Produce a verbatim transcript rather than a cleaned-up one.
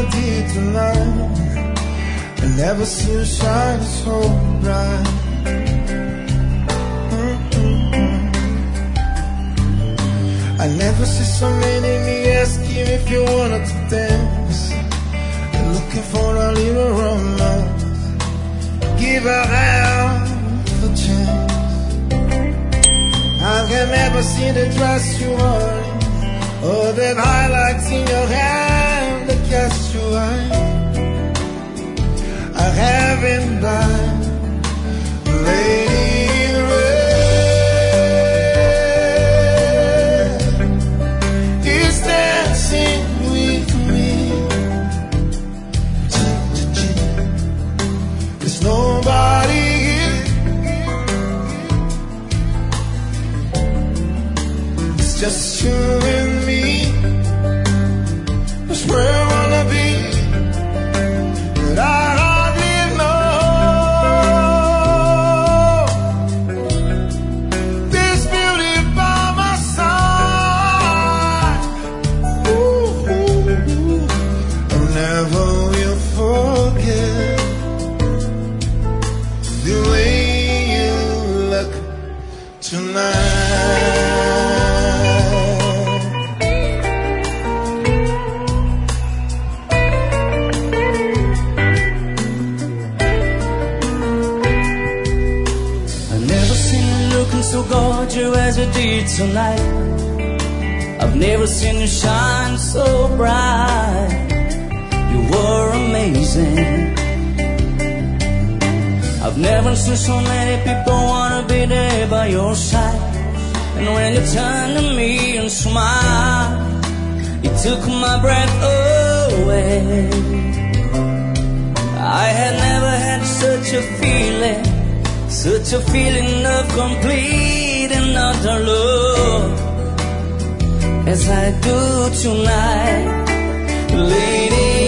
did tonight. I never seen you shine so bright. Mm-mm-mm. I never see so many me asking if you wanted to dance. They're looking for a little romance. Give her half a chance. I have never seen the dress you wear, or the highlights in your hand that catch your eye. I haven't died, lady in red is dancing with me. There's nobody here. It's just you and me. That's where I wanna be. But I so gorgeous as you did tonight. I've never seen you shine so bright. You were amazing. I've never seen so many people wanna be there by your side. And when you turned to me and smiled, it took my breath away. I had never had such a feeling, such a feeling of complete and utter love as I do tonight, lady.